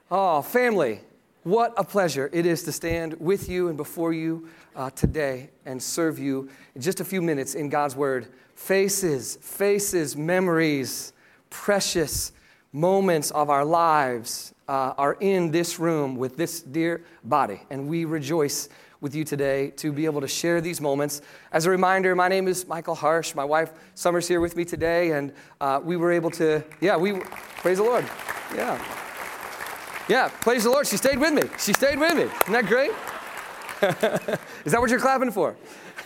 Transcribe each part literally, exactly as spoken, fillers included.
Oh, family, what a pleasure it is to stand with you and before you uh, today and serve you in just a few minutes in God's Word. Faces, faces, memories, precious moments of our lives uh, are in this room with this dear body, and we rejoice with you today to be able to share these moments. As a reminder, my name is Michael Harsh. My wife Summer's here with me today, and uh, we were able to, yeah, we, praise the Lord. Yeah. Yeah, praise the Lord. She stayed with me. She stayed with me. Isn't that great? Is that what you're clapping for?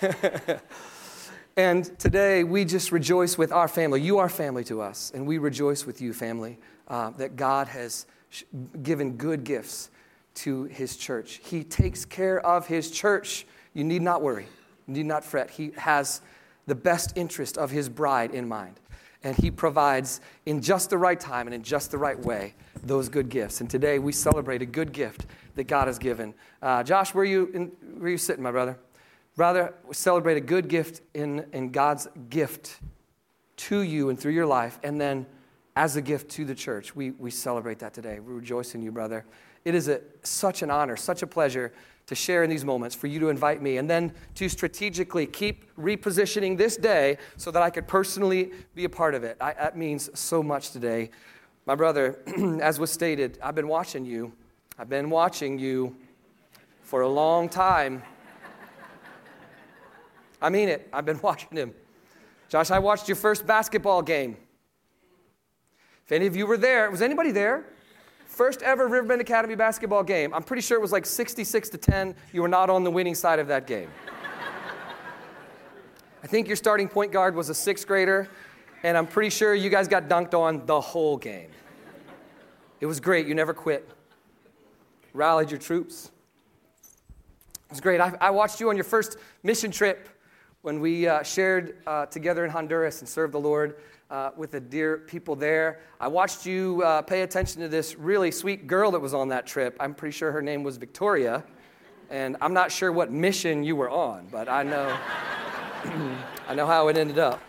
And today, we just rejoice with our family. You are family to us, and we rejoice with you, family, uh, that God has sh- given good gifts to his church. He takes care of his church. You need not worry. You need not fret. He has the best interest of his bride in mind. And he provides in just the right time and in just the right way those good gifts. And today we celebrate a good gift that God has given. Uh, Josh, where are you, in, where are you sitting, my brother? Rather, celebrate a good gift in, in God's gift to you and through your life. And then as a gift to the church, we, we celebrate that today. We rejoice in you, brother. It is a, such an honor, such a pleasure to share in these moments, for you to invite me, and then to strategically keep repositioning this day so that I could personally be a part of it. I, that means so much today. My brother, as was stated, I've been watching you. I've been watching you for a long time. I mean it. I've been watching him. Josh, I watched your first basketball game. If any of you were there, was anybody there? First ever Riverbend Academy basketball game. I'm pretty sure it was like sixty-six to ten. You were not on the winning side of that game. I think your starting point guard was a sixth grader, and I'm pretty sure you guys got dunked on the whole game. It was great. You never quit. Rallied your troops. It was great. I, I watched you on your first mission trip when we uh, shared uh, together in Honduras and served the Lord uh, with the dear people there. I watched you uh, pay attention to this really sweet girl that was on that trip. I'm pretty sure her name was Victoria, and I'm not sure what mission you were on, but I know, I know how it ended up.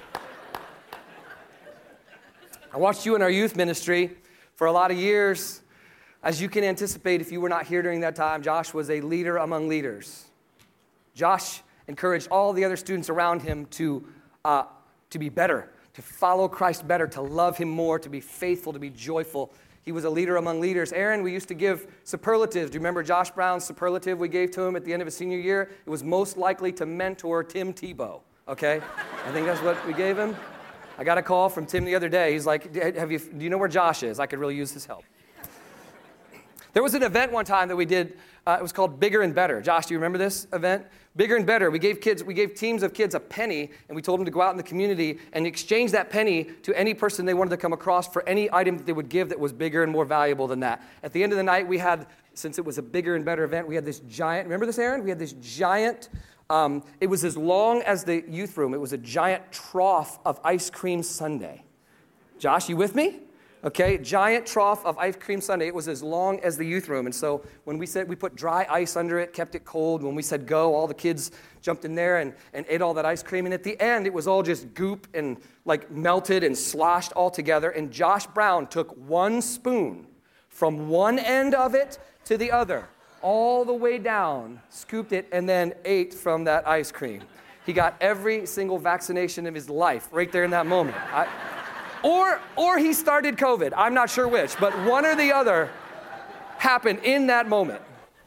I watched you in our youth ministry for a lot of years. As you can anticipate, if you were not here during that time, Josh was a leader among leaders. Josh encouraged all the other students around him to, uh, to be better, to follow Christ better, to love him more, to be faithful, to be joyful. He was a leader among leaders. Aaron, we used to give superlatives. Do you remember Josh Brown's superlative we gave to him at the end of his senior year? It was most likely to mentor Tim Tebow, okay? I think that's what we gave him. I got a call from Tim the other day. He's like, "Have you? Do you know where Josh is? I could really use his help." There was an event one time that we did. Uh, it was called Bigger and Better. Josh, do you remember this event? Bigger and Better. We gave kids, we gave teams of kids a penny, and we told them to go out in the community and exchange that penny to any person they wanted to come across for any item that they would give that was bigger and more valuable than that. At the end of the night, we had, since it was a Bigger and Better event, we had this giant, remember this, Aaron? We had this giant, um, it was as long as the youth room. It was a giant trough of ice cream sundae. Josh, you with me? Okay, giant trough of ice cream sundae. It was as long as the youth room. And so when we said we put dry ice under it, kept it cold. When we said go, all the kids jumped in there and, and ate all that ice cream. And at the end, it was all just goop and like melted and sloshed all together. And Josh Brown took one spoon from one end of it to the other, all the way down, scooped it, and then ate from that ice cream. He got every single vaccination of his life right there in that moment. I, Or or he started COVID. I'm not sure which, but one or the other happened in that moment.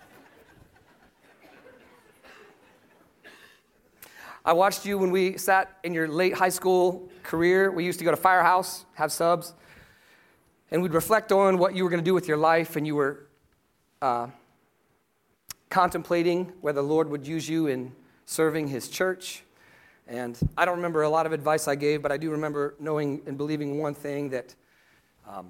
I watched you when we sat in your late high school career. We used to go to Firehouse, have subs, and we'd reflect on what you were going to do with your life, and you were uh, contemplating whether the Lord would use you in serving his church. And I don't remember a lot of advice I gave, but I do remember knowing and believing one thing, that um,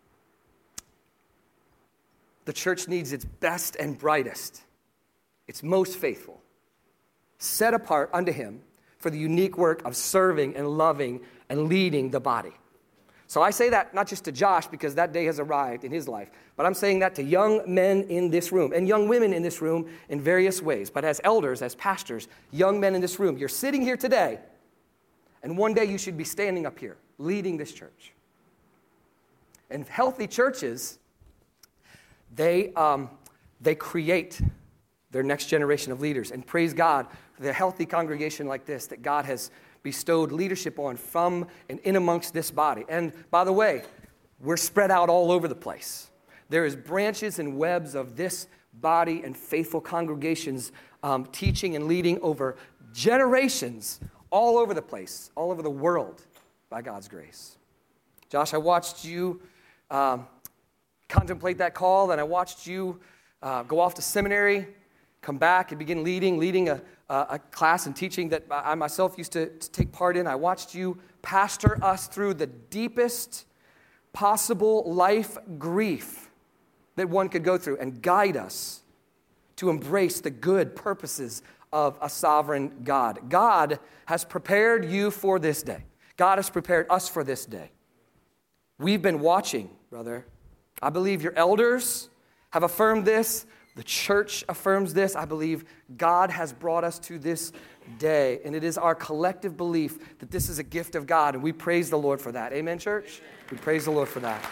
the church needs its best and brightest, its most faithful, set apart unto him for the unique work of serving and loving and leading the body. So I say that not just to Josh because that day has arrived in his life, but I'm saying that to young men in this room and young women in this room in various ways. But as elders, as pastors, young men in this room, you're sitting here today, and one day you should be standing up here leading this church. And healthy churches they, um, they create their next generation of leaders. And praise God for the healthy congregation like this that God has bestowed leadership on from and in amongst this body. And by the way, we're spread out all over the place. There is branches and webs of this body and faithful congregations um, teaching and leading over generations all over the place, all over the world by God's grace. Josh, I watched you um, contemplate that call, and I watched you uh, go off to seminary, come back and begin leading, leading a, a, a class and teaching that I myself used to, to take part in. I watched you pastor us through the deepest possible life grief that one could go through and guide us to embrace the good purposes of a sovereign God. God has prepared you for this day. God has prepared us for this day. We've been watching, brother. I believe your elders have affirmed this. The church affirms this. I believe God has brought us to this day, and it is our collective belief that this is a gift of God, and we praise the Lord for that. Amen, church? We praise the Lord for that.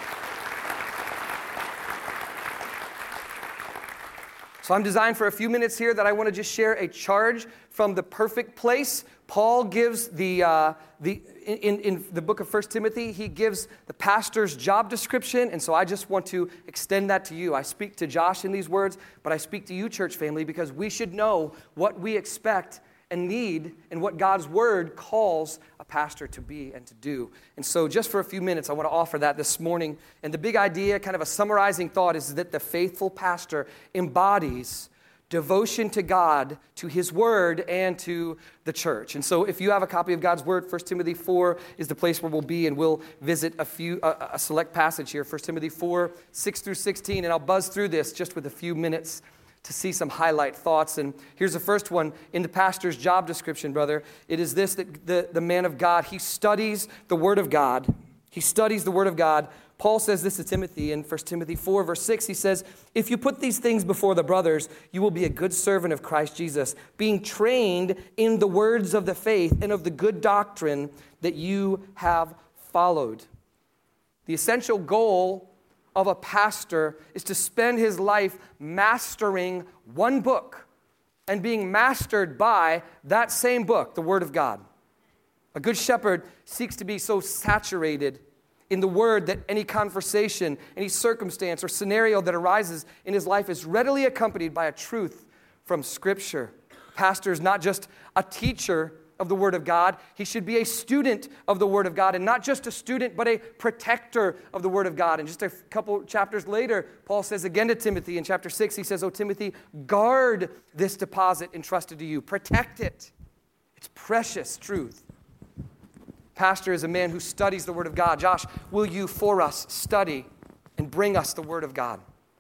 So I'm designed for a few minutes here that I want to just share a charge from the perfect place. Paul gives the, uh, the in, in the book of First Timothy, he gives the pastor's job description, and so I just want to extend that to you. I speak to Josh in these words, but I speak to you, church family, because we should know what we expect and need and what God's word calls a pastor to be and to do. And so just for a few minutes, I want to offer that this morning. And the big idea, kind of a summarizing thought, is that the faithful pastor embodies devotion to God, to his word, and to the church. And so if you have a copy of God's word, First Timothy four is the place where we'll be, and we'll visit a few a, a select passage here, First Timothy four, six through sixteen, and I'll buzz through this just with a few minutes to see some highlight thoughts. And here's the first one in the pastor's job description, brother. It is this, that the, the man of God, he studies the word of God. He studies the word of God. Paul says this to Timothy in First Timothy four, verse six. He says, if you put these things before the brothers, you will be a good servant of Christ Jesus, being trained in the words of the faith and of the good doctrine that you have followed. The essential goal of a pastor is to spend his life mastering one book and being mastered by that same book, the Word of God. A good shepherd seeks to be so saturated in the Word that any conversation, any circumstance or scenario that arises in his life is readily accompanied by a truth from Scripture. A pastor is not just a teacher of the Word of God. He should be a student of the Word of God, and not just a student, but a protector of the Word of God. And just a couple chapters later, Paul says again to Timothy in chapter six, he says, "O Timothy, guard this deposit entrusted to you. Protect it. It's precious truth." Pastor is a man who studies the Word of God. Josh, will you for us study and bring us the Word of God?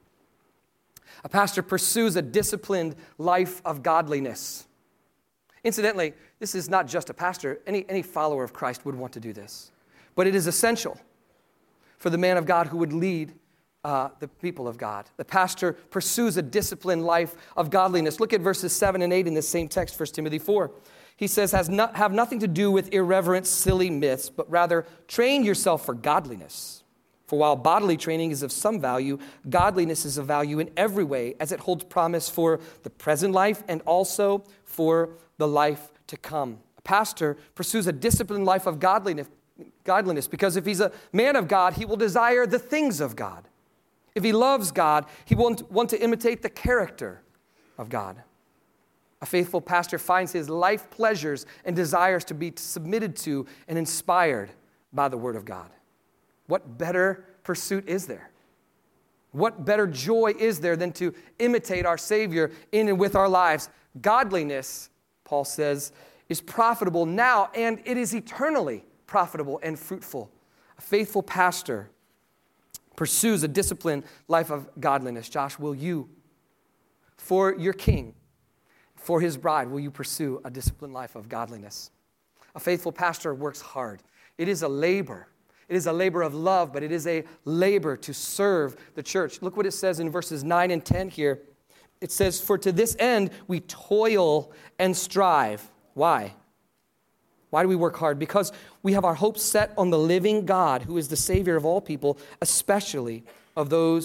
A pastor pursues a disciplined life of godliness. Incidentally, this is not just a pastor. Any, any follower of Christ would want to do this. But it is essential for the man of God who would lead uh, the people of God. The pastor pursues a disciplined life of godliness. Look at verses seven and eight in this same text, First Timothy four. He says, has not, have nothing to do with irreverent, silly myths, but rather train yourself for godliness. For while bodily training is of some value, godliness is of value in every way, as it holds promise for the present life and also for the life to come. A pastor pursues a disciplined life of godliness, godliness because if he's a man of God, he will desire the things of God. If he loves God, he will want to imitate the character of God. A faithful pastor finds his life pleasures and desires to be submitted to and inspired by the Word of God. What better pursuit is there? What better joy is there than to imitate our Savior in and with our lives? Godliness, Paul says, is profitable now, and it is eternally profitable and fruitful. A faithful pastor pursues a disciplined life of godliness. Josh, will you, for your King, for his bride, will you pursue a disciplined life of godliness? A faithful pastor works hard. It is a labor. It is a labor of love, but it is a labor to serve the church. Look what it says in verses nine and ten here. It says, for to this end we toil and strive. Why? Why do we work hard? Because we have our hopes set on the living God, who is the Savior of all people, especially of those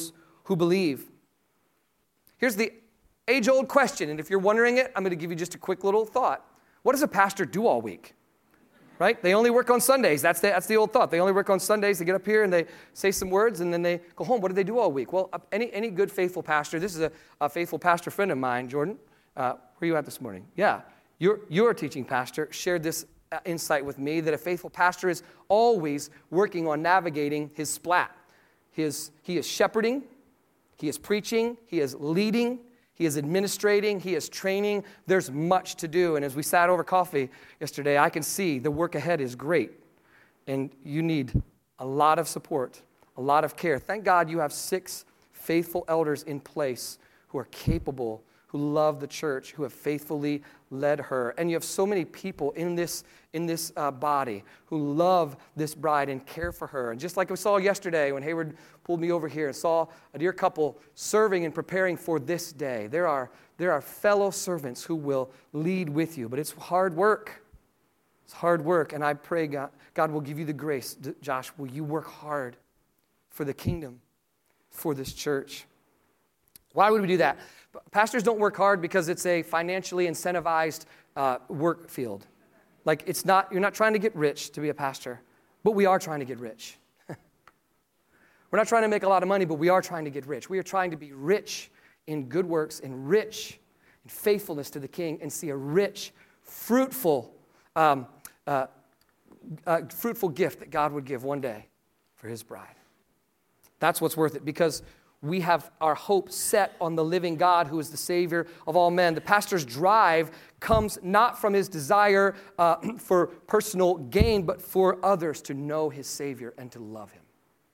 who believe. Here's the age-old question, and if you're wondering it, I'm going to give you just a quick little thought. What does a pastor do all week? Right? They only work on Sundays. That's the, that's the old thought. They only work on Sundays. They get up here and they say some words, and then they go home. What do they do all week? Well, any, any good, faithful pastor, this is a, a faithful pastor friend of mine, Jordan. Uh, where are you at this morning? Yeah, you're, you're a teaching pastor, shared this uh, insight with me that a faithful pastor is always working on navigating his splat. His, he is shepherding, he is preaching, he is leading, he is administrating, he is training. There's much to do. And as we sat over coffee yesterday, I can see the work ahead is great. And you need a lot of support, a lot of care. Thank God you have six faithful elders in place who are capable, who love the church, who have faithfully led her. And you have so many people in this, in this uh, body who love this bride and care for her. And just like we saw yesterday when Hayward pulled me over here and saw a dear couple serving and preparing for this day, there are, there are fellow servants who will lead with you. But it's hard work. It's hard work. And I pray God, God will give you the grace. Josh, will you work hard for the kingdom, for this church? Why would we do that? Pastors don't work hard because it's a financially incentivized uh, work field. Like it's not, you're not trying to get rich to be a pastor, but we are trying to get rich. We're not trying to make a lot of money, but we are trying to get rich. We are trying to be rich in good works and rich in faithfulness to the King and see a rich, fruitful, um, uh, uh, fruitful gift that God would give one day for his bride. That's what's worth it, because we have our hope set on the living God who is the Savior of all men. The pastor's drive comes not from his desire uh, for personal gain, but for others to know his Savior and to love him.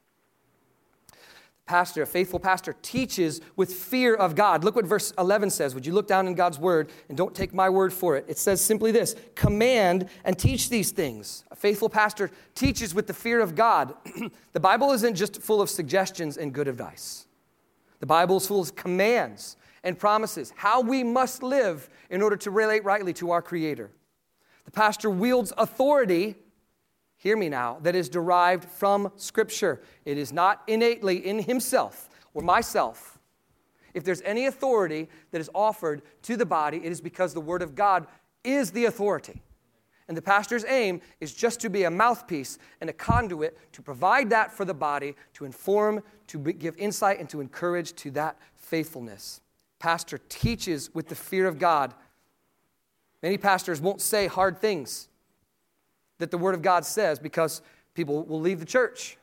The pastor, a faithful pastor, teaches with fear of God. Look what verse eleven says. Would you look down in God's word and don't take my word for it? It says simply this: command and teach these things. A faithful pastor teaches with the fear of God. The Bible isn't just full of suggestions and good advice. The Bible is full of commands and promises, how we must live in order to relate rightly to our Creator. The pastor wields authority, hear me now, that is derived from Scripture. It is not innately in himself or myself. If there's any authority that is offered to the body, it is because the Word of God is the authority. And the pastor's aim is just to be a mouthpiece and a conduit to provide that for the body, to inform, to give insight, and to encourage to that faithfulness. Pastor teaches with the fear of God. Many pastors won't say hard things that the Word of God says because people will leave the church.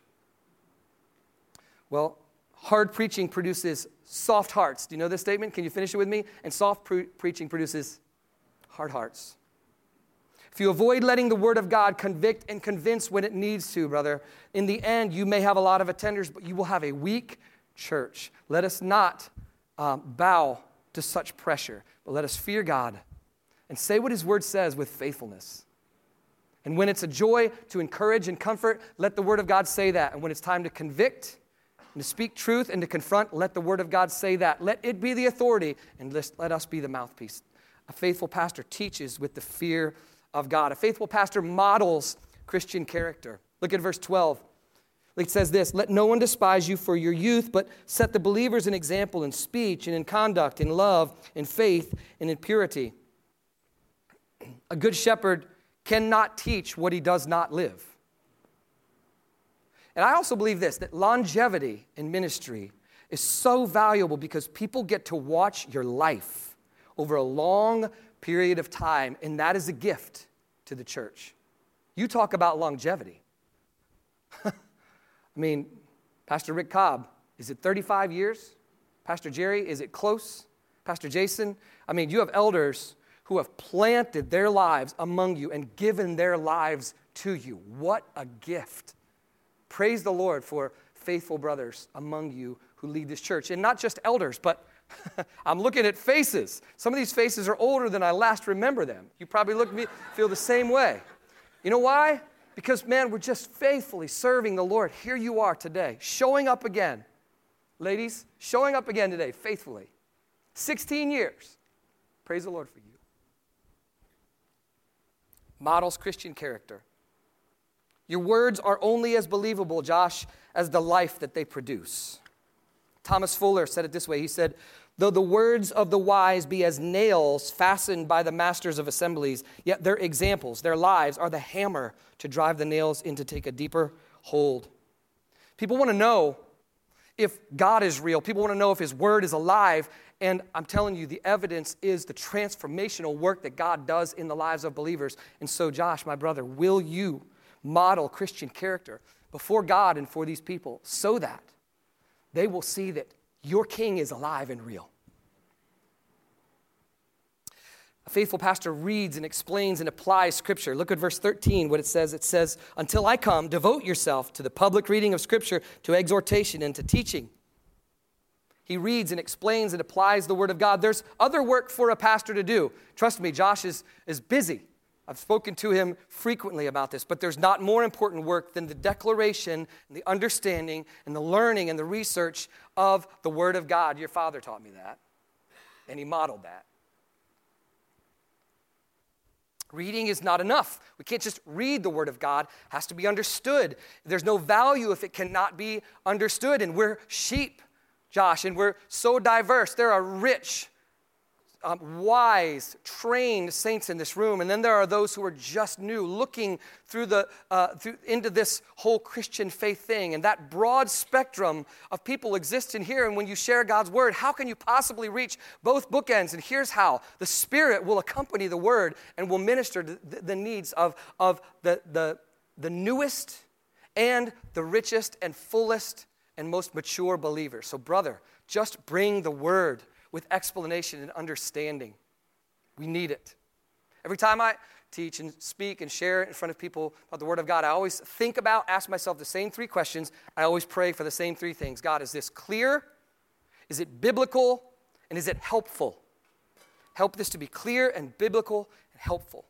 Well, hard preaching produces soft hearts. Do you know this statement? Can you finish it with me? And soft pre- preaching produces hard hearts. If you avoid letting the Word of God convict and convince when it needs to, brother, in the end, you may have a lot of attenders, but you will have a weak church. Let us not um, bow to such pressure, but let us fear God and say what His Word says with faithfulness. And when it's a joy to encourage and comfort, let the Word of God say that. And when it's time to convict and to speak truth and to confront, let the Word of God say that. Let it be the authority, and let us be the mouthpiece. A faithful pastor teaches with the fear of God. A faithful pastor models Christian character. Look at verse twelve. It says this: let no one despise you for your youth, but set the believers an example in speech and in conduct, in love, in faith, and in purity. A good shepherd cannot teach what he does not live. And I also believe this, that longevity in ministry is so valuable because people get to watch your life over a long period of time, and that is a gift to the church. You talk about longevity. I mean, Pastor Rick Cobb, is it thirty-five years? Pastor Jerry, is it close? Pastor Jason? I mean, you have elders who have planted their lives among you and given their lives to you. What a gift. Praise the Lord for faithful brothers among you who lead this church. And not just elders, but I'm looking at faces. Some of these faces are older than I last remember them. You probably look at me, feel the same way. You know why? Because, man, we're just faithfully serving the Lord. Here you are today, showing up again. Ladies, showing up again today, faithfully. sixteen years. Praise the Lord for you. Models Christian character. Your words are only as believable, Josh, as the life that they produce. Thomas Fuller said it this way. He said, though the words of the wise be as nails fastened by the masters of assemblies, yet their examples, their lives, are the hammer to drive the nails in to take a deeper hold. People want to know if God is real. People want to know if his word is alive. And I'm telling you, the evidence is the transformational work that God does in the lives of believers. And so, Josh, my brother, will you model Christian character before God and for these people so that they will see that your king is alive and real? A faithful pastor reads and explains and applies Scripture. Look at verse thirteen, what it says. It says, until I come, devote yourself to the public reading of Scripture, to exhortation and to teaching. He reads and explains and applies the Word of God. There's other work for a pastor to do. Trust me, Josh is, is busy. I've spoken to him frequently about this, but there's not more important work than the declaration and the understanding and the learning and the research of the Word of God. Your father taught me that, and he modeled that. Reading is not enough. We can't just read the Word of God. It has to be understood. There's no value if it cannot be understood, and we're sheep, Josh, and we're so diverse. There are rich, um, wise, trained saints in this room, and then there are those who are just new, looking through the uh, through, into this whole Christian faith thing, and that broad spectrum of people exists in here. And when you share God's word, how can you possibly reach both bookends? And here's how: the Spirit will accompany the word and will minister to the, the needs of of the the the newest and the richest and fullest and most mature believers. So, brother, just bring the word with explanation and understanding. We need it. Every time I teach and speak and share in front of people about the Word of God, I always think about, ask myself the same three questions. I always pray for the same three things. God, is this clear? Is it biblical? And is it helpful? Help this to be clear and biblical and helpful.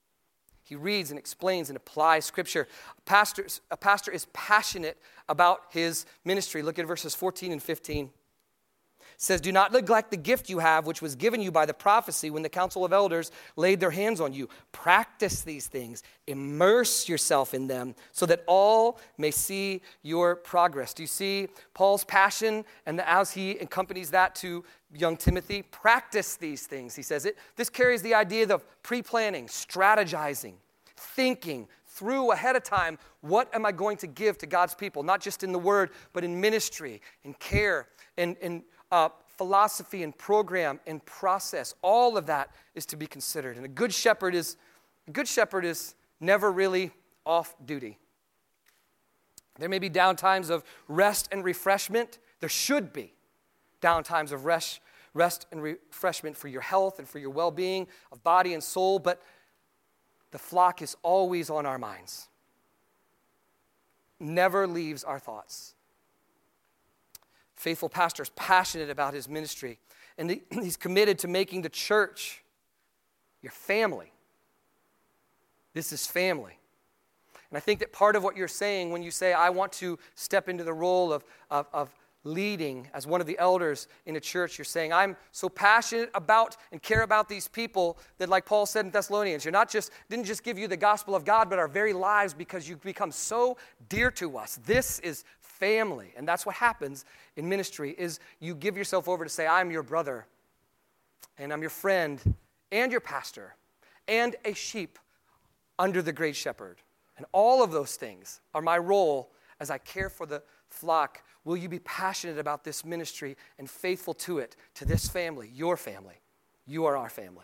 He reads and explains and applies Scripture. A pastor, a pastor is passionate about his ministry. Look at verses fourteen and fifteen. It says, do not neglect the gift you have, which was given you by the prophecy when the council of elders laid their hands on you. Practice these things. Immerse yourself in them so that all may see your progress. Do you see Paul's passion? And as he accompanies that to young Timothy, practice these things, he says it. This carries the idea of pre-planning, strategizing, thinking through ahead of time, what am I going to give to God's people? Not just in the word, but in ministry, in care, in, in uh, philosophy and program and process. All of that is to be considered. And a good shepherd is, a good shepherd is never really off duty. There may be down times of rest and refreshment. There should be down times of rest, rest and refreshment for your health and for your well-being of body and soul, but the flock is always on our minds. Never leaves our thoughts. Faithful pastor is passionate about his ministry, and he's committed to making the church your family. This is family. And I think that part of what you're saying when you say, I want to step into the role of, of, of leading as one of the elders in a church, you're saying, I'm so passionate about and care about these people that, like Paul said in Thessalonians, you're not just, didn't just give you the gospel of God, but our very lives, because you've become so dear to us. This is family. And that's what happens in ministry, is you give yourself over to say, I'm your brother, and I'm your friend, and your pastor, and a sheep under the great shepherd. And all of those things are my role as I care for the flock. Will you be passionate about this ministry and faithful to it, to this family, your family? You are our family.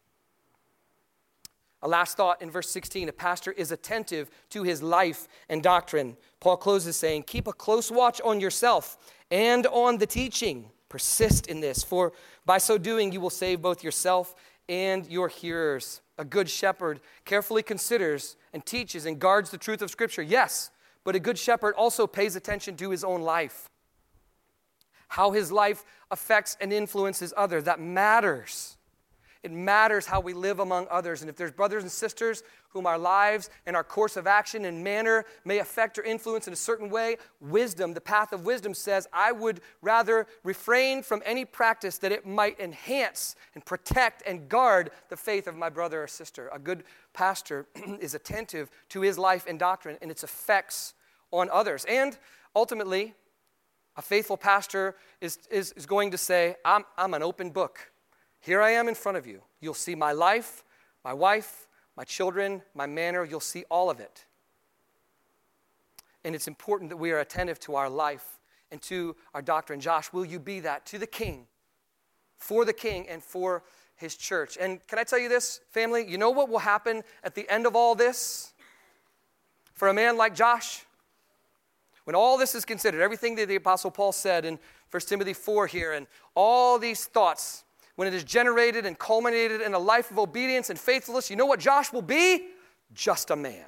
A last thought in verse sixteen, a pastor is attentive to his life and doctrine. Paul closes saying, keep a close watch on yourself and on the teaching. Persist in this, for by so doing you will save both yourself and your hearers. A good shepherd carefully considers and teaches and guards the truth of Scripture. Yes, but a good shepherd also pays attention to his own life. How his life affects and influences others. That matters. It matters how we live among others. And if there's brothers and sisters whom our lives and our course of action and manner may affect or influence in a certain way, wisdom, the path of wisdom says, I would rather refrain from any practice that it might enhance and protect and guard the faith of my brother or sister. A good pastor is attentive to his life and doctrine and its effects on others. And ultimately, A faithful pastor is, is, is going to say, I'm, I'm an open book. Here I am in front of you. You'll see my life, my wife, my children, my manner. You'll see all of it. And it's important that we are attentive to our life and to our doctrine. Josh, will you be that to the King, for the King and for his church? And can I tell you this, family? You know what will happen at the end of all this for a man like Josh? When all this is considered, everything that the Apostle Paul said in First Timothy four here, and all these thoughts, when it is generated and culminated in a life of obedience and faithfulness, you know what Josh will be? Just a man.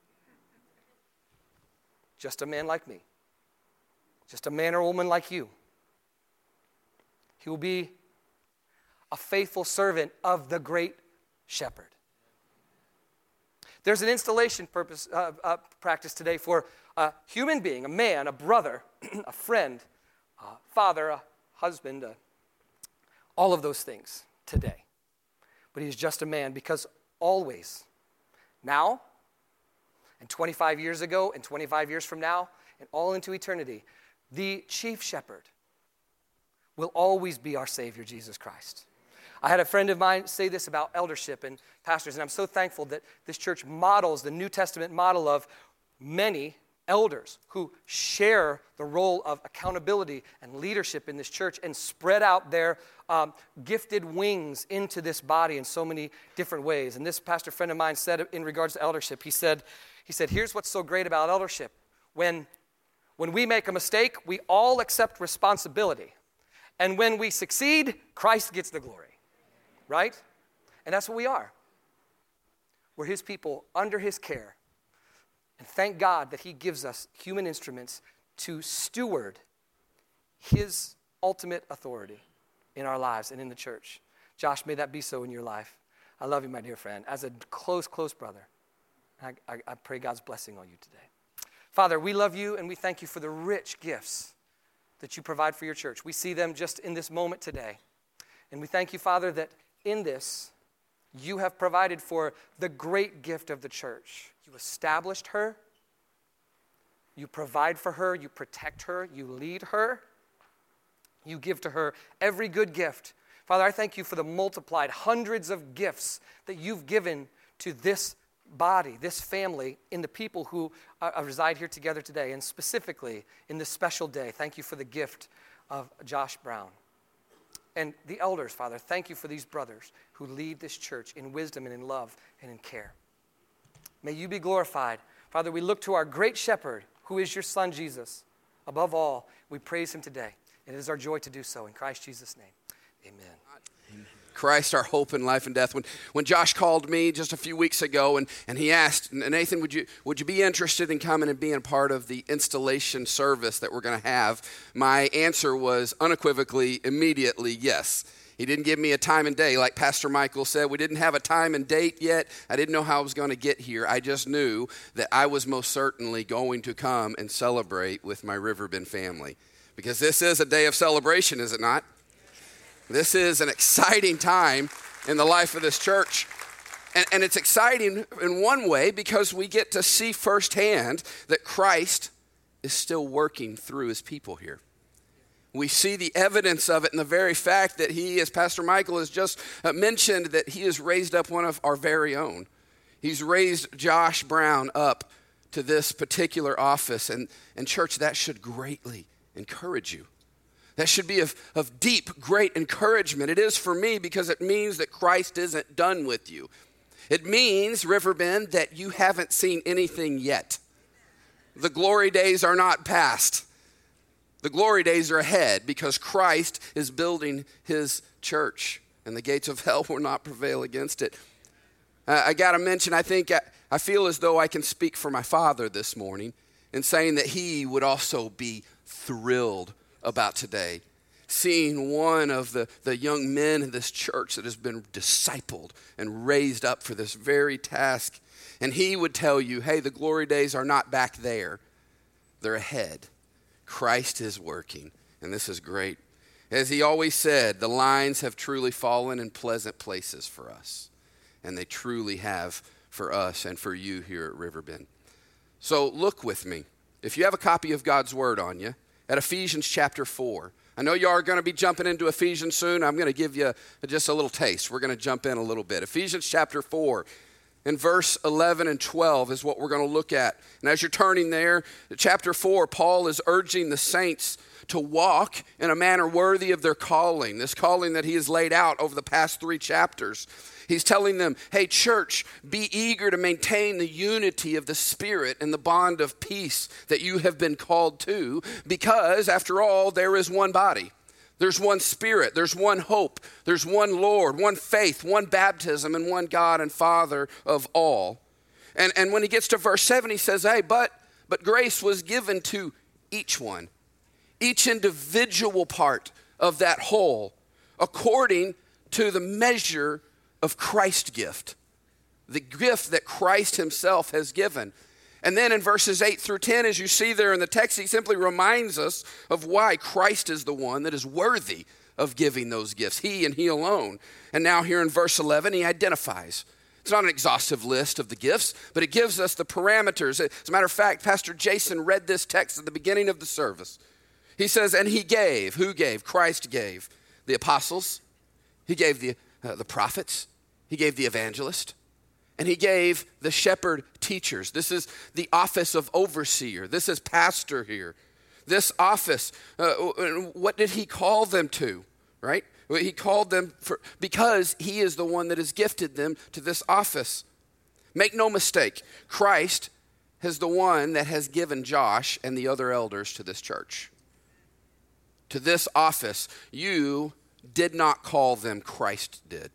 Just a man like me. Just a man or woman like you. He will be a faithful servant of the great shepherd. There's an installation purpose uh, uh, practice today for a human being, a man, a brother, a friend, a father, a husband, a, all of those things today. But he's just a man because always, now, and twenty-five years ago, and twenty-five years from now, and all into eternity, the chief shepherd will always be our Savior, Jesus Christ. I had a friend of mine say this about eldership and pastors, and I'm so thankful that this church models the New Testament model of many elders who share the role of accountability and leadership in this church and spread out their um, gifted wings into this body in so many different ways. And this pastor friend of mine said in regards to eldership, he said, he said, here's what's so great about eldership. When, when we make a mistake, we all accept responsibility. And when we succeed, Christ gets the glory. Right? And that's what we are. We're his people under his care. And thank God that he gives us human instruments to steward his ultimate authority in our lives and in the church. Josh, may that be so in your life. I love you, my dear friend, as a close, close brother. I, I, I pray God's blessing on you today. Father, we love you and we thank you for the rich gifts that you provide for your church. We see them just in this moment today. And we thank you, Father, that in this, you have provided for the great gift of the church. You established her. You provide for her. You protect her. You lead her. You give to her every good gift. Father, I thank you for the multiplied hundreds of gifts that you've given to this body, this family, in the people who uh, reside here together today, and specifically in this special day. Thank you for the gift of Josh Brown. And the elders, Father, thank you for these brothers who lead this church in wisdom and in love and in care. May you be glorified. Father, we look to our great shepherd, who is your son, Jesus. Above all, we praise him today. And it is our joy to do so. In Christ Jesus' name, amen. Amen. Christ, our hope in life and death. When when Josh called me just a few weeks ago and, and he asked, Nathan, would you would you be interested in coming and being a part of the installation service that we're going to have? My answer was unequivocally, immediately, yes. He didn't give me a time and day. Like Pastor Michael said, we didn't have a time and date yet. I didn't know how I was going to get here. I just knew that I was most certainly going to come and celebrate with my Riverbend family. Because this is a day of celebration, is it not? This is an exciting time in the life of this church. And, and it's exciting in one way because we get to see firsthand that Christ is still working through his people here. We see the evidence of it in the very fact that he, as Pastor Michael has just mentioned, that he has raised up one of our very own. He's raised Josh Brown up to this particular office. And, and church, that should greatly encourage you. That should be of, of deep, great encouragement. It is for me because it means that Christ isn't done with you. It means, Riverbend, that you haven't seen anything yet. The glory days are not past. The glory days are ahead because Christ is building his church, and the gates of hell will not prevail against it. Uh, I got to mention, I think, I, I feel as though I can speak for my father this morning in saying that he would also be thrilled about today, seeing one of the, the young men in this church that has been discipled and raised up for this very task. And he would tell you, hey, the glory days are not back there. They're ahead. Christ is working, and this is great. As he always said, the lines have truly fallen in pleasant places for us, and they truly have for us and for you here at Riverbend. So look with me. If you have a copy of God's Word on you, at Ephesians chapter four. I know you are going to be jumping into Ephesians soon. I'm going to give you just a little taste. We're going to jump in a little bit. Ephesians chapter four. In verse eleven and twelve is what we're going to look at. And as you're turning there, chapter four, Paul is urging the saints to walk in a manner worthy of their calling, this calling that he has laid out over the past three chapters. He's telling them, hey, church, be eager to maintain the unity of the Spirit and the bond of peace that you have been called to, because, after all, there is one body. There's one Spirit, there's one hope, there's one Lord, one faith, one baptism, and one God and Father of all. And, and when he gets to verse seven, he says, hey, but, but grace was given to each one, each individual part of that whole, according to the measure of Christ's gift, the gift that Christ himself has given. And then in verses eight through ten, as you see there in the text, he simply reminds us of why Christ is the one that is worthy of giving those gifts, he and he alone. And now here in verse eleven, he identifies. It's not an exhaustive list of the gifts, but it gives us the parameters. As a matter of fact, Pastor Jason read this text at the beginning of the service. He says, and he gave. Who gave? Christ gave. The apostles. He gave the, uh, the prophets. He gave the evangelist. And he gave the shepherd teachers. This is the office of overseer. This is pastor here. This office, uh, what did he call them to, right? He called them for, because he is the one that has gifted them to this office. Make no mistake, Christ is the one that has given Josh and the other elders to this church. To this office, you did not call them, Christ did.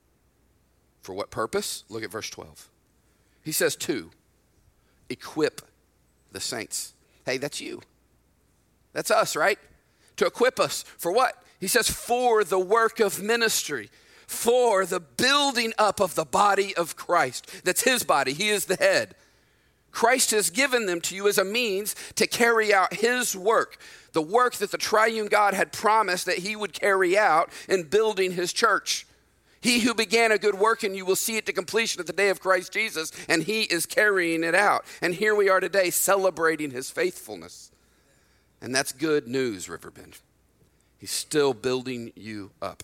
For what purpose? Look at verse twelve. He says to equip the saints. Hey, that's you. That's us, right? To equip us for what? He says for the work of ministry, for the building up of the body of Christ. That's his body. He is the head. Christ has given them to you as a means to carry out his work, the work that the triune God had promised that he would carry out in building his church. He who began a good work in you will see it to completion at the day of Christ Jesus, and he is carrying it out. And here we are today celebrating his faithfulness. And that's good news, Riverbend. He's still building you up.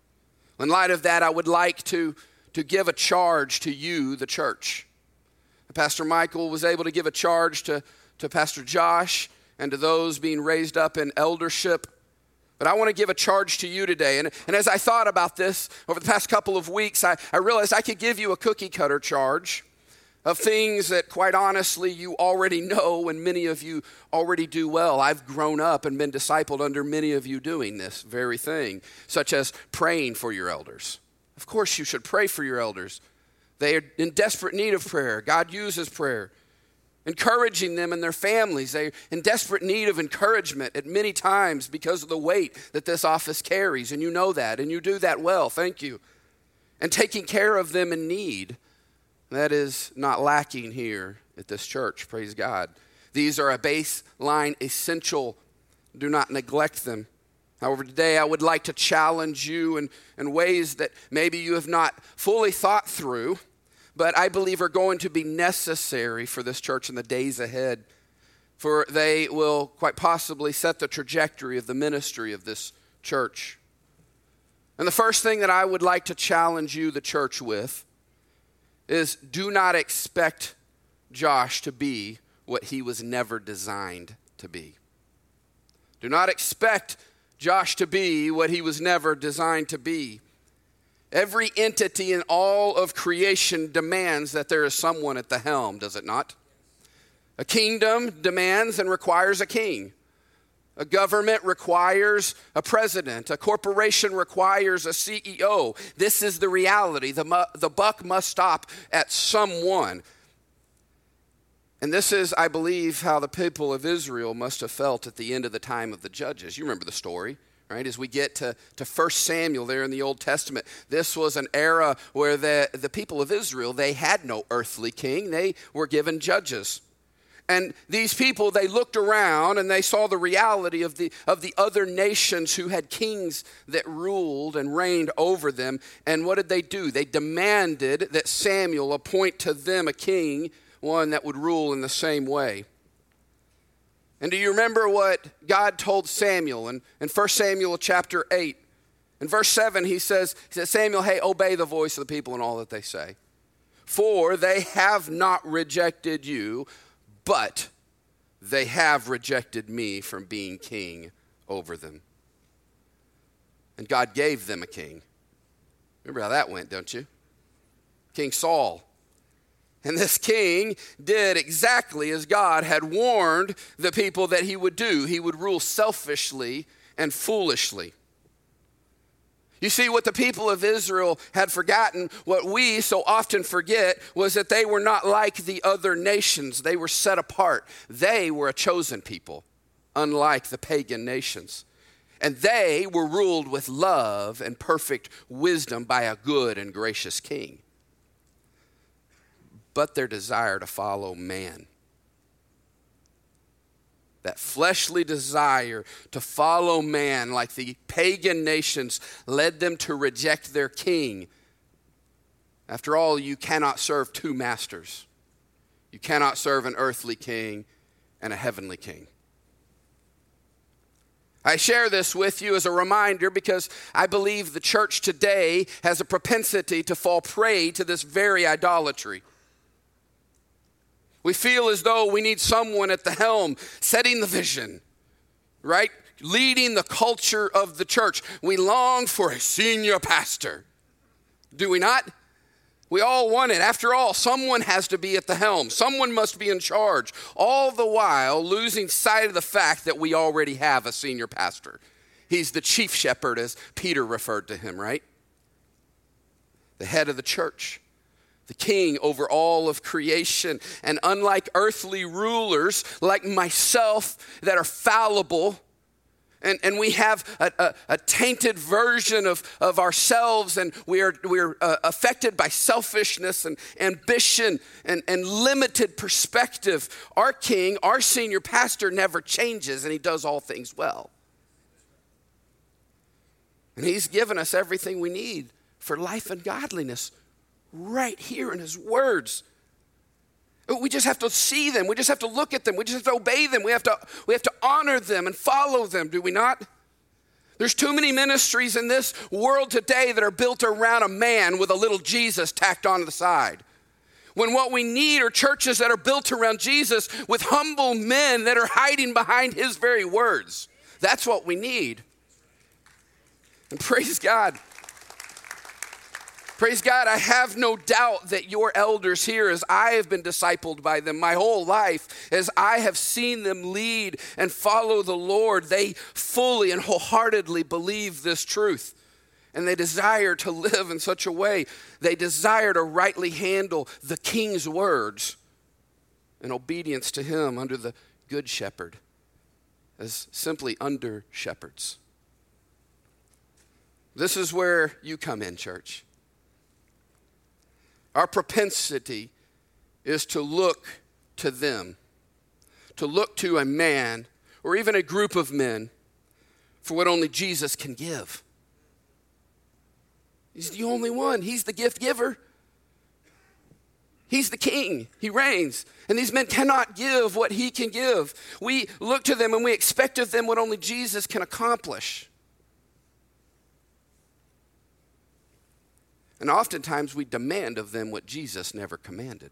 In light of that, I would like to, to give a charge to you, the church. Pastor Michael was able to give a charge to, to Pastor Josh and to those being raised up in eldership. But I want to give a charge to you today. And, and as I thought about this over the past couple of weeks, I, I realized I could give you a cookie cutter charge of things that, quite honestly, you already know and many of you already do well. I've grown up and been discipled under many of you doing this very thing, such as praying for your elders. Of course, you should pray for your elders. They are in desperate need of prayer. God uses prayer. Encouraging them and their families. They're in desperate need of encouragement at many times because of the weight that this office carries. And you know that, and you do that well. Thank you. And taking care of them in need. That is not lacking here at this church. Praise God. These are a baseline essential. Do not neglect them. However, today I would like to challenge you in, in ways that maybe you have not fully thought through, but I believe are going to be necessary for this church in the days ahead, for they will quite possibly set the trajectory of the ministry of this church. And the first thing that I would like to challenge you, the church, with is do not expect Josh to be what he was never designed to be. Do not expect Josh to be what he was never designed to be. Every entity in all of creation demands that there is someone at the helm, does it not? A kingdom demands and requires a king. A government requires a president. A corporation requires a C E O. This is the reality. The, mu- the buck must stop at someone. And this is, I believe, how the people of Israel must have felt at the end of the time of the judges. You remember the story, right? As we get to, to First Samuel there in the Old Testament, this was an era where the, the people of Israel, they had no earthly king. They were given judges. And these people, they looked around and they saw the reality of the, of the other nations who had kings that ruled and reigned over them. And what did they do? They demanded that Samuel appoint to them a king, one that would rule in the same way. And do you remember what God told Samuel in, in First Samuel chapter eight? In verse seven, he says, he says, Samuel, hey, obey the voice of the people and all that they say. For they have not rejected you, but they have rejected me from being king over them. And God gave them a king. Remember how that went, don't you? King Saul. And this king did exactly as God had warned the people that he would do. He would rule selfishly and foolishly. You see, what the people of Israel had forgotten, what we so often forget, was that they were not like the other nations. They were set apart. They were a chosen people, unlike the pagan nations. And they were ruled with love and perfect wisdom by a good and gracious king. But their desire to follow man, that fleshly desire to follow man like the pagan nations, led them to reject their king. After all, you cannot serve two masters. You cannot serve an earthly king and a heavenly king. I share this with you as a reminder because I believe the church today has a propensity to fall prey to this very idolatry. We feel as though we need someone at the helm setting the vision, right? Leading the culture of the church. We long for a senior pastor. Do we not? We all want it. After all, someone has to be at the helm. Someone must be in charge. All the while losing sight of the fact that we already have a senior pastor. He's the chief shepherd, as Peter referred to him, right? The head of the church. The king over all of creation. And unlike earthly rulers like myself that are fallible, and, and we have a, a, a tainted version of, of ourselves, and we are, we are uh, affected by selfishness and ambition and, and limited perspective, our king, our senior pastor never changes, and he does all things well. And he's given us everything we need for life and godliness right here in his words. We just have to see them. We just have to look at them. We just have to obey them. We have to, we have to honor them and follow them, do we not? There's too many ministries in this world today that are built around a man with a little Jesus tacked onto the side. When what we need are churches that are built around Jesus with humble men that are hiding behind his very words. That's what we need. And praise God. Praise God, I have no doubt that your elders here, as I have been discipled by them my whole life, as I have seen them lead and follow the Lord, they fully and wholeheartedly believe this truth. And they desire to live in such a way. They desire to rightly handle the king's words in obedience to him under the good shepherd, as simply under shepherds. This is where you come in, church. Our propensity is to look to them, to look to a man or even a group of men for what only Jesus can give. He's the only one. He's the gift giver. He's the king. He reigns. And these men cannot give what he can give. We look to them and we expect of them what only Jesus can accomplish. And oftentimes we demand of them what Jesus never commanded.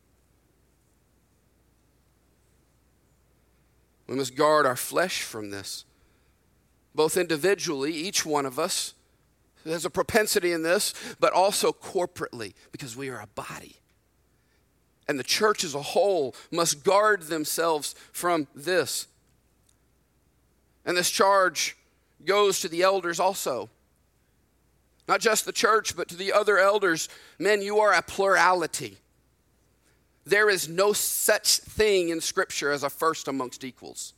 We must guard our flesh from this. Both individually, each one of us has a propensity in this, but also corporately, because we are a body. And the church as a whole must guard themselves from this. And this charge goes to the elders also. Not just the church, but to the other elders. Men, you are a plurality. There is no such thing in Scripture as a first amongst equals.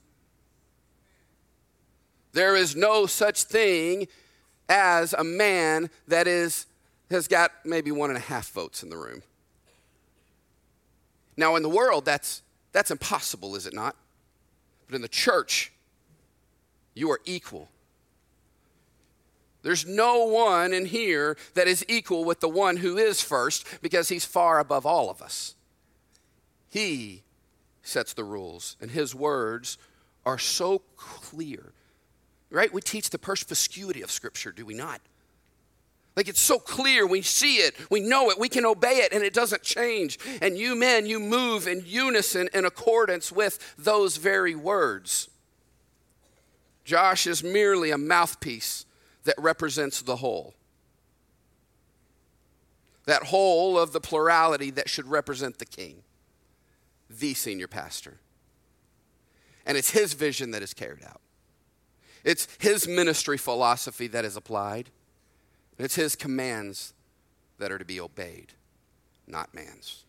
There is no such thing as a man that is has got maybe one and a half votes in the room. Now, in the world, that's that's impossible, is it not? But in the church, you are equal. There's no one in here that is equal with the one who is first, because he's far above all of us. He sets the rules, and his words are so clear, right? We teach the perspicuity of Scripture, do we not? Like it's so clear, we see it, we know it, we can obey it, and it doesn't change. And you men, you move in unison in accordance with those very words. Josh is merely a mouthpiece that represents the whole. That whole of the plurality that should represent the king, the senior pastor. And it's his vision that is carried out. It's his ministry philosophy that is applied. And it's his commands that are to be obeyed, not man's.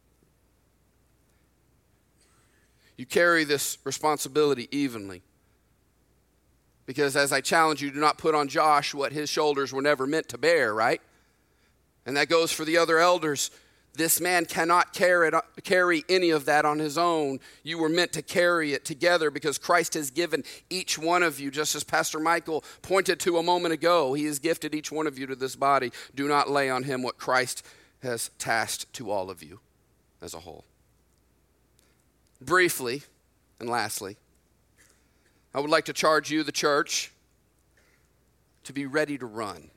You carry this responsibility evenly. Because as I challenge you, do not put on Josh what his shoulders were never meant to bear, right? And that goes for the other elders. This man cannot carry, it, carry any of that on his own. You were meant to carry it together because Christ has given each one of you, just as Pastor Michael pointed to a moment ago, he has gifted each one of you to this body. Do not lay on him what Christ has tasked to all of you as a whole. Briefly, and lastly, I would like to charge you, the church, to be ready to run.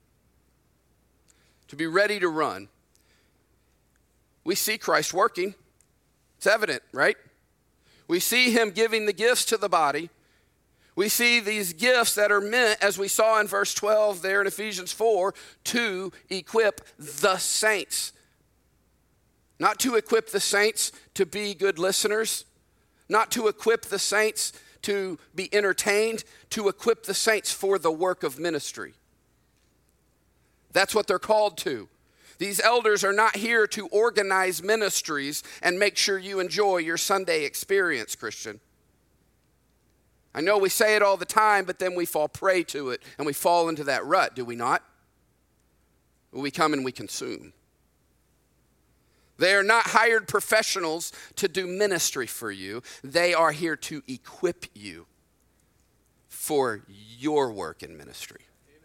To be ready to run. We see Christ working. It's evident, right? We see him giving the gifts to the body. We see these gifts that are meant, as we saw in verse twelve there in Ephesians four, to equip the saints. Not to equip the saints to be good listeners. Not to equip the saints to be entertained. To equip the saints for the work of ministry. That's what they're called to. These elders are not here to organize ministries and make sure you enjoy your Sunday experience, Christian. I know we say it all the time, but then we fall prey to it and we fall into that rut, do we not? We come and we consume. They are not hired professionals to do ministry for you. They are here to equip you for your work in ministry.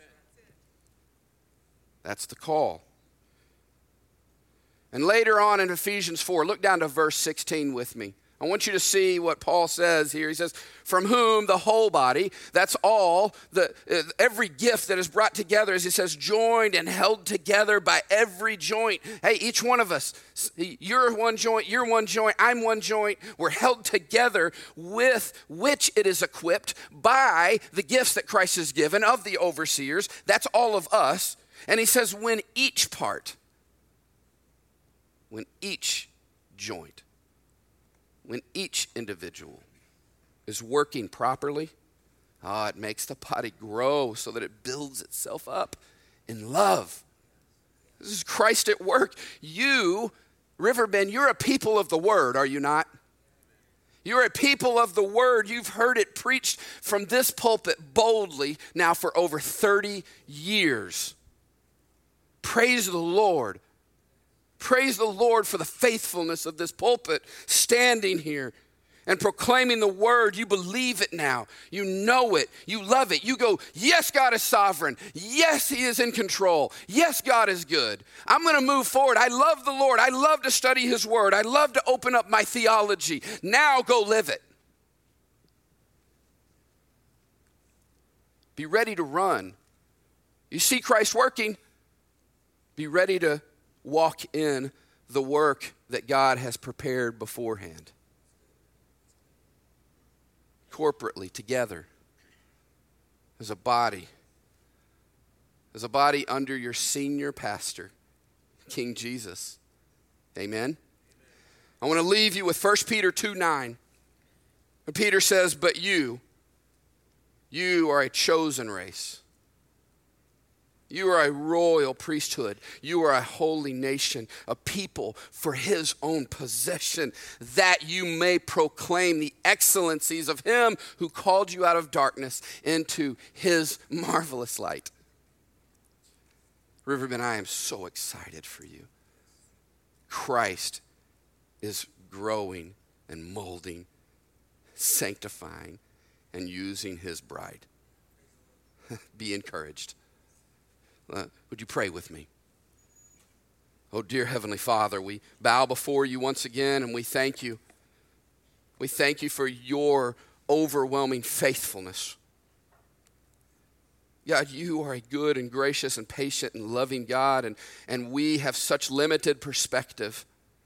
That's the call. And later on in Ephesians four, look down to verse sixteen with me. I want you to see what Paul says here. He says, from whom the whole body, that's all, the uh, every gift that is brought together, as he says, joined and held together by every joint. Hey, each one of us, you're one joint, you're one joint, I'm one joint. We're held together with which it is equipped by the gifts that Christ has given of the overseers. That's all of us. And he says, when each part, when each joint, when each individual is working properly, oh, it makes the body grow so that it builds itself up in love. This is Christ at work. You, Riverbend, you're a people of the word, are you not? You're a people of the word. You've heard it preached from this pulpit boldly now for over thirty years. Praise the Lord. Praise the Lord for the faithfulness of this pulpit standing here and proclaiming the word. You believe it now. You know it. You love it. You go, yes, God is sovereign. Yes, he is in control. Yes, God is good. I'm going to move forward. I love the Lord. I love to study his word. I love to open up my theology. Now go live it. Be ready to run. You see Christ working. Be ready to walk in the work that God has prepared beforehand. Corporately, together, as a body, as a body under your senior pastor, King Jesus. Amen? I want to leave you with First Peter two nine. Peter says, but you, you are a chosen race. You are a royal priesthood. You are a holy nation, a people for his own possession, that you may proclaim the excellencies of him who called you out of darkness into his marvelous light. Riverbend, I am so excited for you. Christ is growing and molding, sanctifying, and using his bride. Be encouraged. Uh, would you pray with me? Oh, dear Heavenly Father, we bow before you once again and we thank you. We thank you for your overwhelming faithfulness. God, you are a good and gracious and patient and loving God, and, and we have such limited perspective.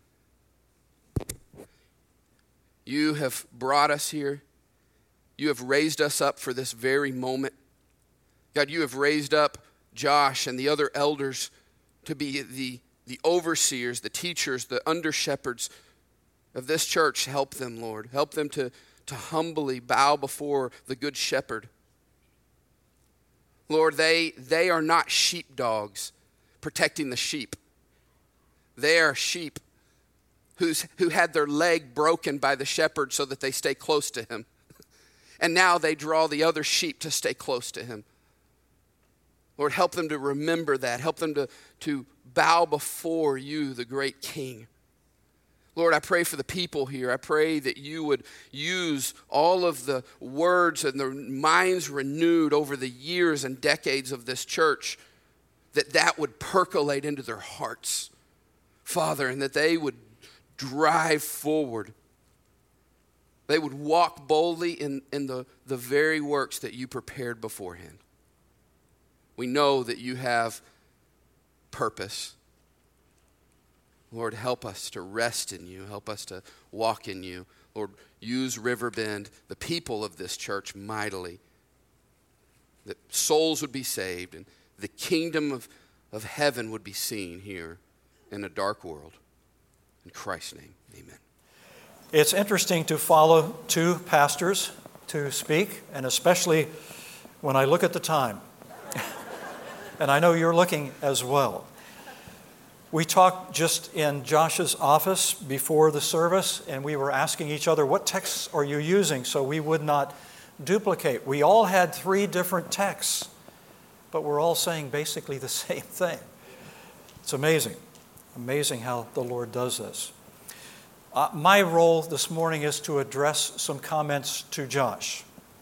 You have brought us here. You have raised us up for this very moment. God, you have raised up Josh and the other elders to be the, the overseers, the teachers, the under-shepherds of this church. Help them, Lord. Help them to, to humbly bow before the good shepherd. Lord, they, they are not sheepdogs protecting the sheep. They are sheep who's, who had their leg broken by the shepherd so that they stay close to him. And now they draw the other sheep to stay close to him. Lord, help them to remember that. Help them to, to bow before you, the great King. Lord, I pray for the people here. I pray that you would use all of the words and the minds renewed over the years and decades of this church, that that would percolate into their hearts, Father, and that they would drive forward. They would walk boldly in, in the, the very works that you prepared beforehand. We know that you have purpose. Lord, help us to rest in you. Help us to walk in you. Lord, use Riverbend, the people of this church, mightily. That souls would be saved and the kingdom of, of heaven would be seen here in a dark world. In Christ's name, amen. It's interesting to follow two pastors to speak, and especially when I look at the time. And I know you're looking as well. We talked just in Josh's office before the service, and we were asking each other, what texts are you using so we would not duplicate? We all had three different texts, but we're all saying basically the same thing. It's amazing. Amazing how the Lord does this. Uh, my role this morning is to address some comments to Josh.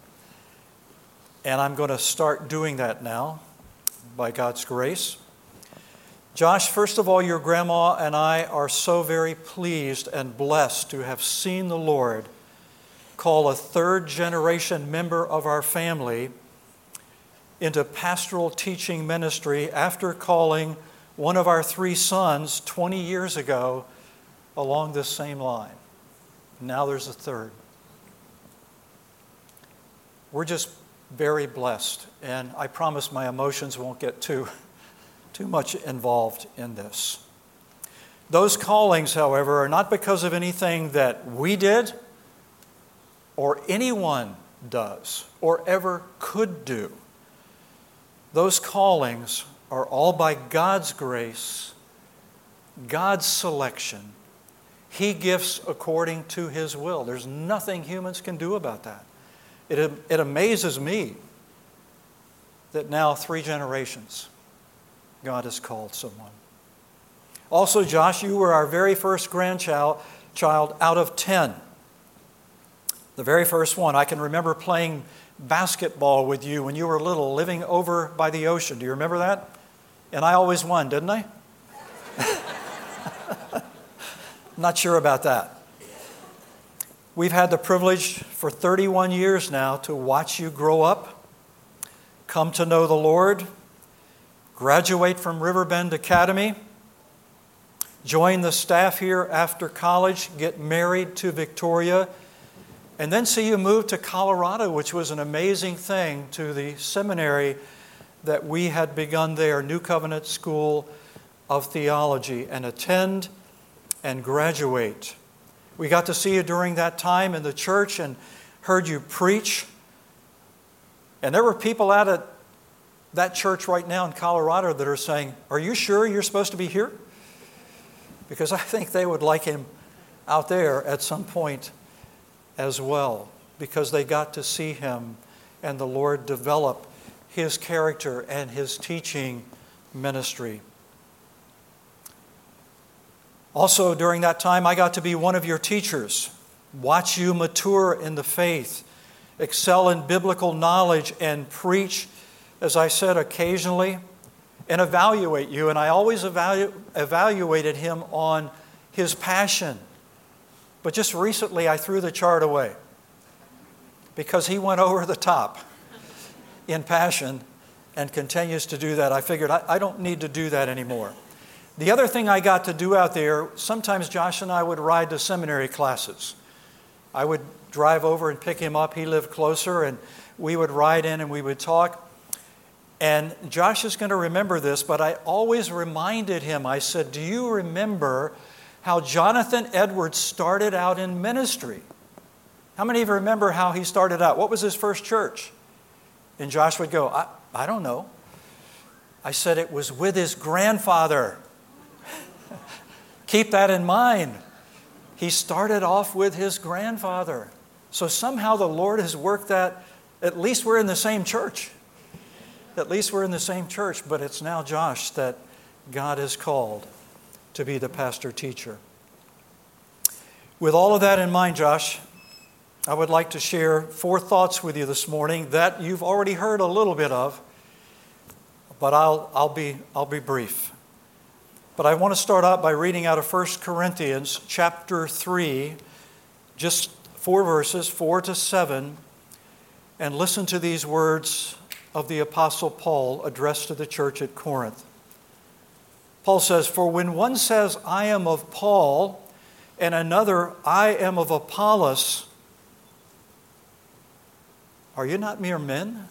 And I'm going to start doing that now, by God's grace. Josh, first of all, your grandma and I are so very pleased and blessed to have seen the Lord call a third generation member of our family into pastoral teaching ministry after calling one of our three sons twenty years ago along this same line. Now there's a third. We're just very blessed, and I promise my emotions won't get too, too much involved in this. Those callings, however, are not because of anything that we did or anyone does or ever could do. Those callings are all by God's grace, God's selection. He gifts according to His will. There's nothing humans can do about that. It, it amazes me that now three generations God has called someone. Also, Josh, you were our very first grandchild child out of ten. The very first one. I can remember playing basketball with you when you were little, living over by the ocean. Do you remember that? And I always won, didn't I? Not sure about that. We've had the privilege for thirty-one years now to watch you grow up, come to know the Lord, graduate from Riverbend Academy, join the staff here after college, get married to Victoria, and then see you move to Colorado, which was an amazing thing, to the seminary that we had begun there, New Covenant School of Theology, and attend and graduate. We got to see you during that time in the church and heard you preach. And there were people out at that church right now in Colorado that are saying, "Are you sure you're supposed to be here?" Because I think they would like him out there at some point as well, because they got to see him and the Lord develop His character and His teaching ministry. Also, during that time, I got to be one of your teachers, watch you mature in the faith, excel in biblical knowledge, and preach, as I said, occasionally, and evaluate you. And I always evalu- evaluated him on his passion. But just recently, I threw the chart away. because he went over the top in passion and continues to do that. I figured I, I don't need to do that anymore. The other thing I got to do out there, sometimes Josh and I would ride to seminary classes. I would drive over and pick him up. He lived closer, and we would ride in and we would talk. And Josh is going to remember this, but I always reminded him, I said, do you remember how Jonathan Edwards started out in ministry? How many of you remember how he started out? What was his first church? And Josh would go, I, I don't know. I said it was with his grandfather. Keep that in mind. He started off with his grandfather. So somehow the Lord has worked that, at least we're in the same church. At least we're in the same church, but it's now Josh that God has called to be the pastor-teacher. With all of that in mind, Josh, I would like to share four thoughts with you this morning that you've already heard a little bit of, but I'll, I'll, be, I'll be brief. But I want to start out by reading out of First Corinthians chapter three, just four verses, four to seven, and listen to these words of the Apostle Paul addressed to the church at Corinth. Paul says, "For when one says, 'I am of Paul,' and another, 'I am of Apollos,' are you not mere men?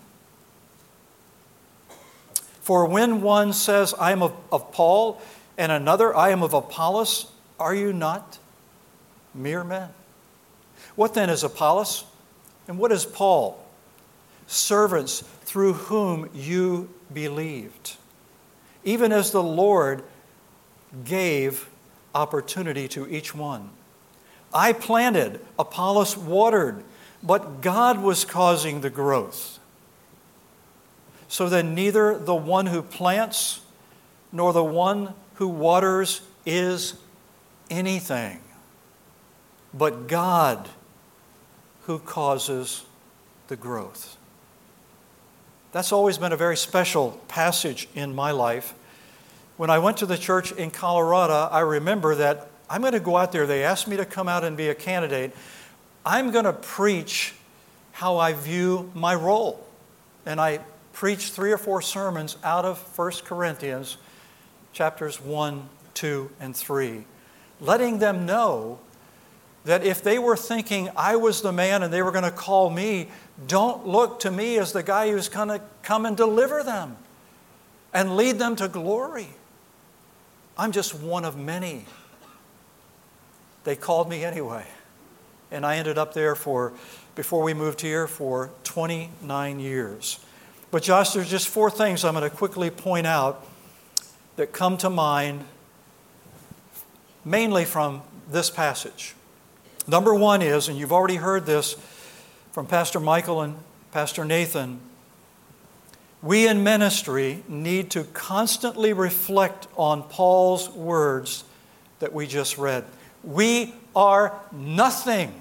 For when one says, 'I am of, of Paul,' and another, 'I am of Apollos,' are you not mere men? What then is Apollos? And what is Paul? Servants through whom you believed, even as the Lord gave opportunity to each one. I planted, Apollos watered, but God was causing the growth. So then neither the one who plants nor the one who waters is anything, but God who causes the growth." That's always been a very special passage in my life. When I went to the church in Colorado, I remember that I'm going to go out there. They asked me to come out and be a candidate. I'm going to preach how I view my role. And I preached three or four sermons out of First Corinthians, chapters one, two, and three, letting them know that if they were thinking I was the man and they were going to call me, don't look to me as the guy who's going to come and deliver them and lead them to glory. I'm just one of many. They called me anyway. And I ended up there for, before we moved here, for twenty-nine years. But Josh, there's just four things I'm going to quickly point out that come to mind, mainly from this passage. Number one is, and you've already heard this from Pastor Michael and Pastor Nathan, we in ministry need to constantly reflect on Paul's words that we just read. We are nothing.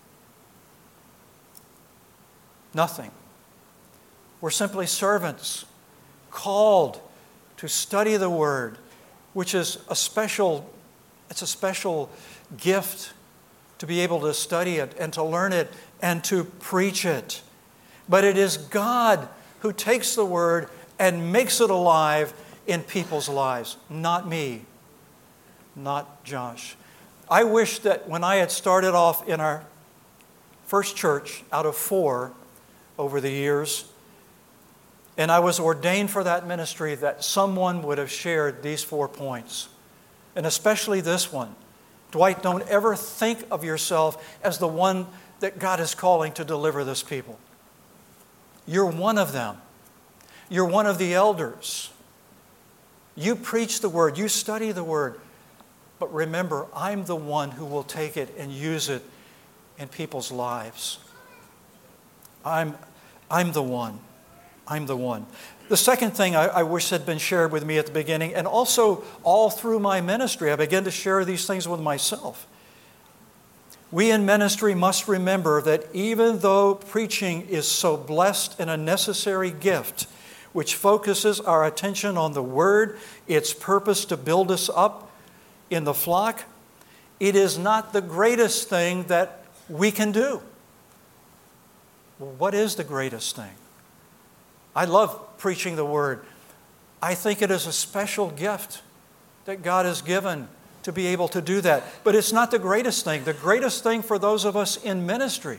Nothing. We're simply servants, called to study the Word, which is a special, it's a special gift to be able to study it and to learn it and to preach it. But it is God who takes the Word and makes it alive in people's lives, not me, not Josh. I wish that when I had started off in our first church out of four over the years, and I was ordained for that ministry, that someone would have shared these four points, and especially this one. Dwight, don't ever think of yourself as the one that God is calling to deliver this people. You're one of them. You're one of the elders. You preach the Word. You study the Word. But remember, I'm the one who will take it and use it in people's lives. I'm, I'm the one. I'm the one. The second thing I, I wish had been shared with me at the beginning, and also all through my ministry, I began to share these things with myself. We in ministry must remember that even though preaching is so blessed and a necessary gift, which focuses our attention on the Word, its purpose to build us up in the flock, it is not the greatest thing that we can do. what is the greatest thing? I love preaching the Word. I think it is a special gift that God has given to be able to do that. But it's not the greatest thing. The greatest thing for those of us in ministry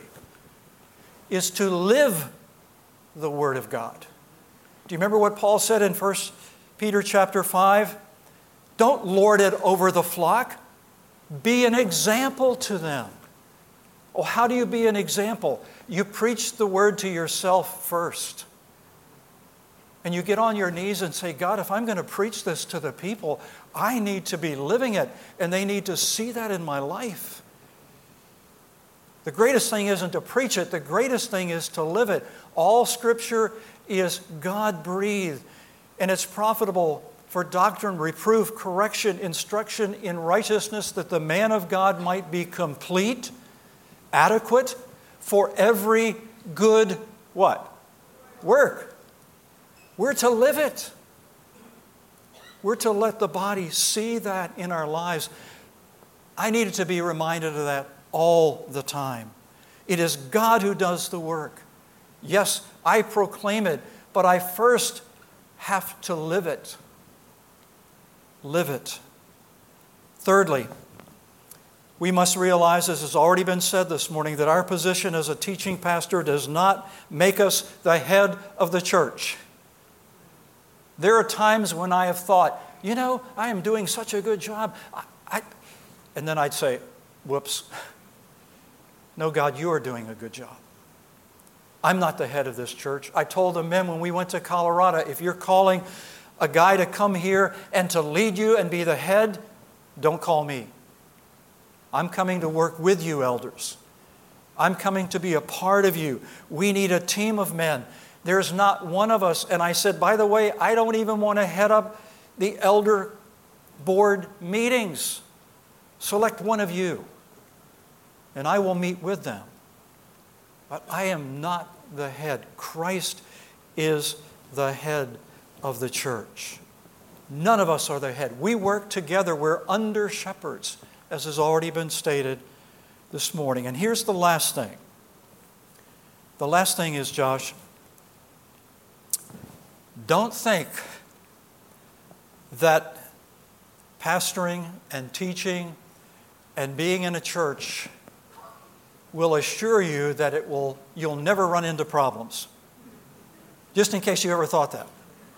is to live the Word of God. Do you remember what Paul said in First Peter chapter five? Don't lord it over the flock. Be an example to them. Oh, how do you be an example? You preach the Word to yourself first. And you get on your knees and say, God, if I'm going to preach this to the people, I need to be living it, and they need to see that in my life. The greatest thing isn't to preach it. The greatest thing is to live it. All Scripture is God-breathed, and it's profitable for doctrine, reproof, correction, instruction in righteousness, that the man of God might be complete, adequate for every good, what? Work. We're to live it. We're to let the body see that in our lives. I needed to be reminded of that all the time. It is God who does the work. Yes, I proclaim it, but I first have to live it. Live it. Thirdly, we must realize, as has already been said this morning, that our position as a teaching pastor does not make us the head of the church. There are times when I have thought, you know, I am doing such a good job. I, I, and then I'd say, whoops. No, God, you are doing a good job. I'm not the head of this church. I told the men when we went to Colorado, if you're calling a guy to come here and to lead you and be the head, don't call me. I'm coming to work with you, elders. I'm coming to be a part of you. We need a team of men. There's not one of us. And I said, by the way, I don't even want to head up the elder board meetings. Select one of you, and I will meet with them. But I am not the head. Christ is the head of the church. None of us are the head. We work together. We're under shepherds, as has already been stated this morning. And here's the last thing. The last thing is, Josh, don't think that pastoring and teaching and being in a church will assure you that it will you'll never run into problems. Just in case you ever thought that.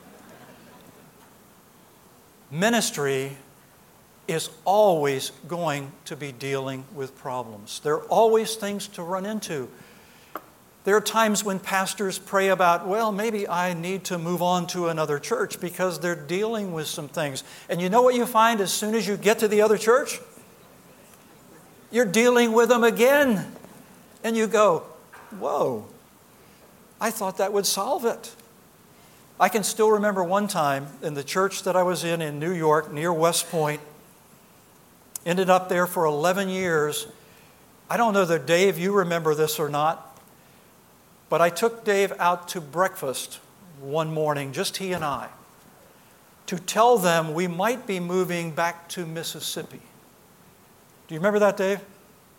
Ministry is always going to be dealing with problems. There are always things to run into. There are times when pastors pray about, well, maybe I need to move on to another church because they're dealing with some things. And you know what you find as soon as you get to the other church? You're dealing with them again. And you go, whoa, I thought that would solve it. I can still remember one time in the church that I was in in New York near West Point. Ended up there for eleven years. I don't know that, Dave, you remember this or not. But I took Dave out to breakfast one morning, just he and I, to tell them we might be moving back to Mississippi. Do you remember that, Dave?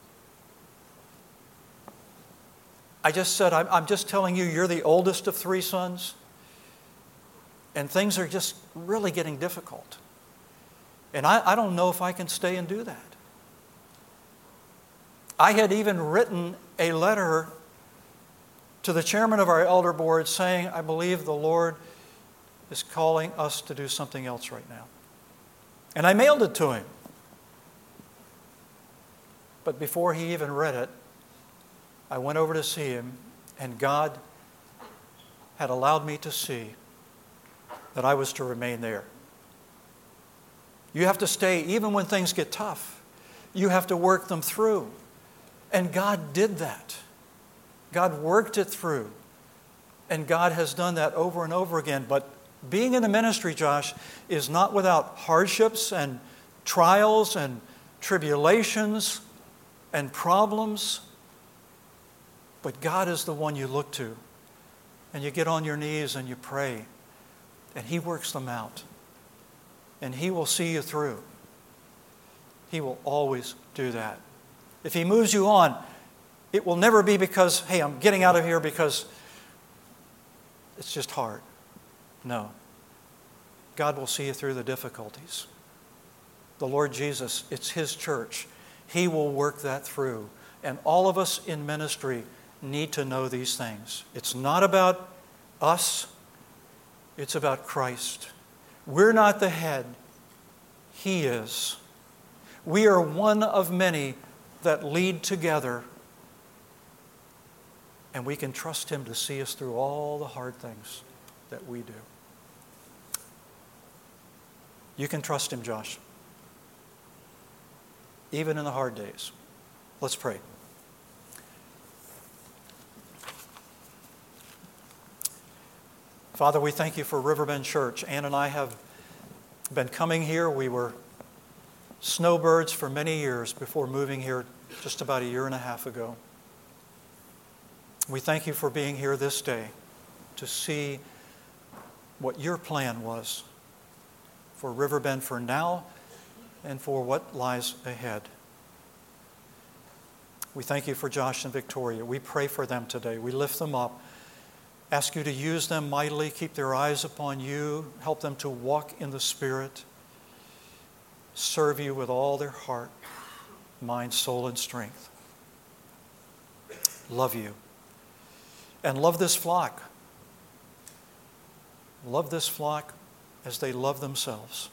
I just said, I'm, I'm just telling you, you're the oldest of three sons, and things are just really getting difficult. And I, I don't know if I can stay and do that. I had even written a letter to the chairman of our elder board saying, I believe the Lord is calling us to do something else right now. And I mailed it to him. But before he even read it, I went over to see him, and God had allowed me to see that I was to remain there. You have to stay even when things get tough. You have to work them through. And God did that. God worked it through. And God has done that over and over again. But being in the ministry, Josh, is not without hardships and trials and tribulations and problems. But God is the one you look to. And you get on your knees and you pray. And He works them out. And He will see you through. He will always do that. If He moves you on, It will never be because, hey, I'm getting out of here because it's just hard. No. God will see you through the difficulties. The Lord Jesus, it's His church. He will work that through. And all of us in ministry need to know these things. It's not about us. It's about Christ. We're not the head. He is. We are one of many that lead together. And we can trust Him to see us through all the hard things that we do. You can trust Him, Josh. Even in the hard days. Let's pray. Father, we thank You for Riverbend Church. Ann and I have been coming here. We were snowbirds for many years before moving here just about a year and a half ago. We thank You for being here this day to see what Your plan was for Riverbend for now and for what lies ahead. We thank You for Josh and Victoria. We pray for them today. We lift them up. Ask You to use them mightily. Keep their eyes upon You. Help them to walk in the Spirit. Serve You with all their heart, mind, soul, and strength. Love You. And love this flock. Love this flock as they love themselves.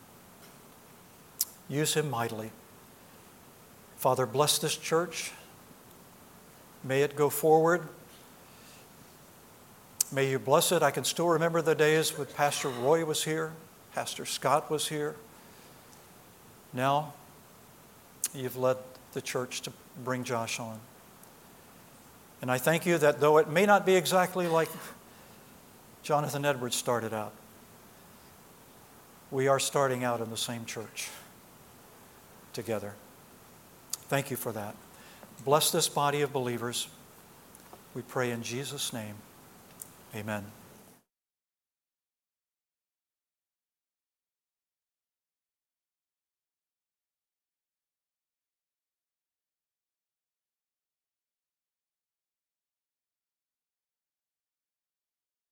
Use Him mightily. Father, bless this church. May it go forward. May You bless it. I can still remember the days when Pastor Roy was here, Pastor Scott was here. Now, You've led the church to bring Josh on. And I thank You that though it may not be exactly like Jonathan Edwards started out, we are starting out in the same church together. Thank You for that. Bless this body of believers. We pray in Jesus' name. Amen.